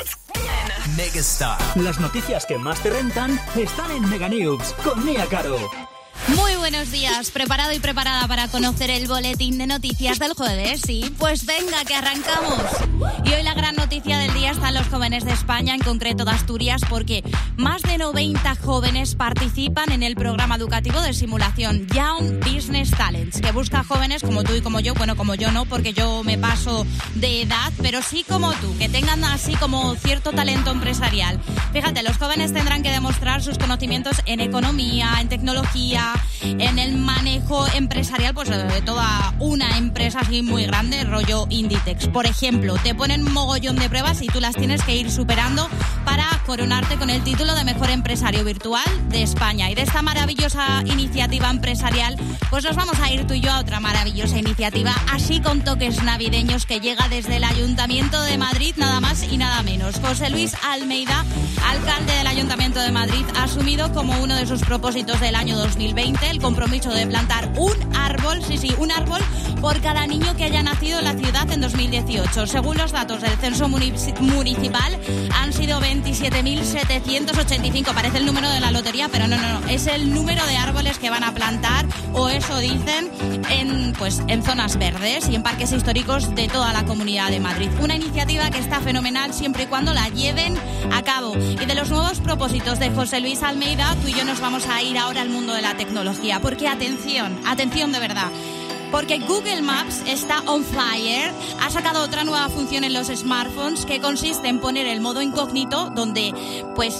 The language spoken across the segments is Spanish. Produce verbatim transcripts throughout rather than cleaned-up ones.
Megastar. Las noticias que más te rentan están en Mega News con Mía Caro. Muy buenos días, preparado y preparada para conocer el boletín de noticias del jueves, sí, pues venga que arrancamos. Y hoy la gran noticia del día están los jóvenes de España, en concreto de Asturias, porque más de noventa jóvenes participan en el programa educativo de simulación Young Business Talents, que busca jóvenes como tú y como yo, bueno, como yo no, porque yo me paso de edad, pero sí como tú, que tengan así como cierto talento empresarial. Fíjate, los jóvenes tendrán que demostrar sus conocimientos en economía, en tecnología, en el manejo empresarial, pues de toda una empresa así muy grande, rollo Inditex. Por ejemplo, te ponen un mogollón de pruebas y tú las tienes que ir superando para coronarte con el título de mejor empresario virtual de España. Y de esta maravillosa iniciativa empresarial, pues nos vamos a ir tú y yo a otra maravillosa iniciativa, así con toques navideños, que llega desde el Ayuntamiento de Madrid, nada más y nada menos. José Luis Almeida, alcalde del Ayuntamiento de Madrid, ha asumido como uno de sus propósitos del año dos mil veinte el compromiso de plantar un árbol, sí, sí, un árbol por cada niño que haya nacido en la ciudad en dos mil dieciocho. Según los datos del censo municipal, han sido veintisiete mil setecientos ochenta y cinco. Parece el número de la lotería, pero no, no, no. Es el número de árboles que van a plantar, o eso dicen, en, pues, en zonas verdes y en parques históricos de toda la Comunidad de Madrid. Una iniciativa que está fenomenal siempre y cuando la lleven a cabo. Y de los nuevos propósitos de José Luis Almeida, tú y yo nos vamos a ir ahora al mundo de la tecnología. Porque atención, atención de verdad. Porque Google Maps está on fire, ha sacado otra nueva función en los smartphones que consiste en poner el modo incógnito, donde pues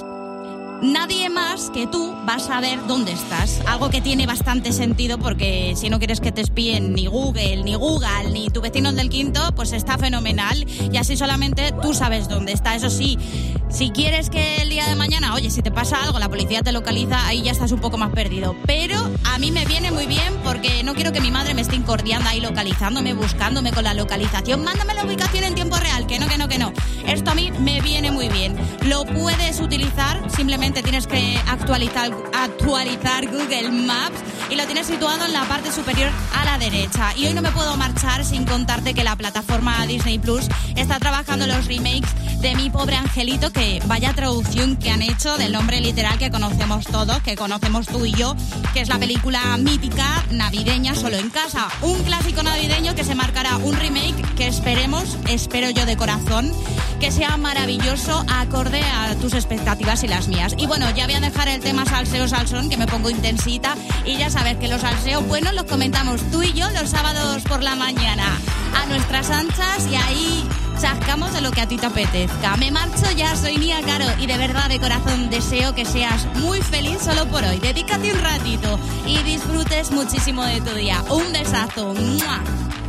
nadie más que tú va a saber dónde estás. Algo que tiene bastante sentido, porque si no quieres que te espíen ni Google, ni Google, ni tu vecino del quinto, pues está fenomenal. Y así solamente tú sabes dónde está. Eso sí, si quieres que el día de mañana, oye, si te pasa algo, la policía te localiza, ahí ya estás un poco más perdido. Pero a mí me viene muy bien, porque no quiero que mi madre me esté incordiando ahí, localizándome, buscándome con la localización. Mándame la ubicación en tiempo real, que no, que no, que no. Esto a mí me viene muy bien. Lo puedes utilizar, simplemente tienes que actualizar, actualizar Google Maps y lo tienes situado en la parte superior a la derecha. Y hoy no me puedo marchar sin contarte que la plataforma Disney Plus está trabajando los remakes de Mi Pobre Angelito, que vaya traducción que han hecho del nombre literal que conocemos todos, que conocemos tú y yo, que es la película mítica navideña Solo en Casa. Un clásico navideño que se marcará un remake que esperemos, espero yo de corazón, que sea maravilloso, acorde a tus expectativas y las mías. Y bueno, ya voy a dejar el tema salseo salsón, que me pongo intensita, y ya sabes que los salseos buenos los comentamos tú y yo los sábados por la mañana a nuestras anchas, y ahí chascamos de lo que a ti te apetezca. Me marcho ya, soy Mía Caro, y de verdad, de corazón, deseo que seas muy feliz solo por hoy. Dedícate un ratito y disfrutes muchísimo de tu día. Un besazo. ¡Mua!